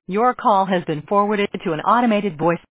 Your call has been forwarded to an automated voice.